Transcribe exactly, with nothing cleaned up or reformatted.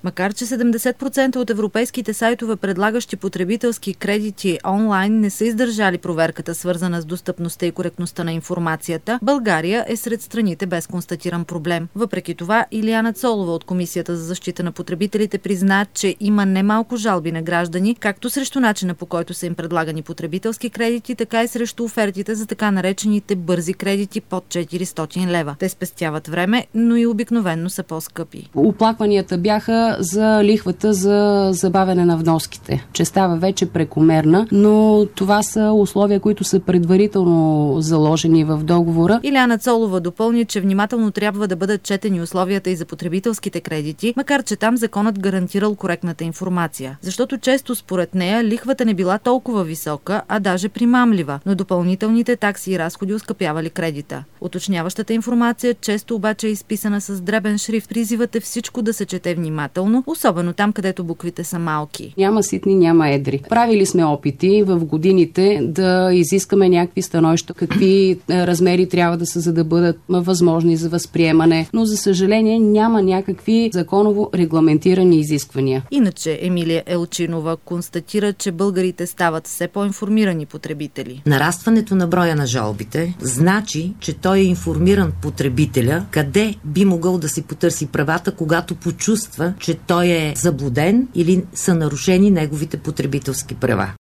Макар че седемдесет процента от европейските сайтове, предлагащи потребителски кредити онлайн, не са издържали проверката, свързана с достъпността и коректността на информацията, България е сред страните без констатиран проблем. Въпреки това, Илияна Цолова от Комисията за защита на потребителите призна, че има немалко жалби на граждани, както срещу начина, по който са им предлагани потребителски кредити, така и срещу офертите за така наречените бързи кредити под четиристотин лева. Те спестяват време, но и обикновенно са по-скъпи. Оплакванията бяха за лихвата за забавяне на вноските, че става вече прекомерна, но това са условия, които са предварително заложени в договора. Илияна Цолова допълни, че внимателно трябва да бъдат четени условията и за потребителските кредити, макар че там законът гарантирал коректната информация. Защото често според нея лихвата не била толкова висока, а даже примамлива, но допълнителните такси и разходи оскъпявали кредита. Уточняващата информация често обаче е изписана с дребен шрифт. Призивът е всичко да се чете внимателно, особено там, където буквите са малки. Няма ситни, няма едри. Правили сме опити в годините да изискаме някакви становища, какви размери трябва да са, за да бъдат възможни за възприемане, но за съжаление няма някакви законово регламентирани изисквания. Иначе Емилия Елчинова констатира, че българите стават все по-информирани потребители. Нарастването на броя на жалбите значи, че той е информиран потребителя къде би могъл да си потърси правата, когато почувства, че той е заблуден или са нарушени неговите потребителски права.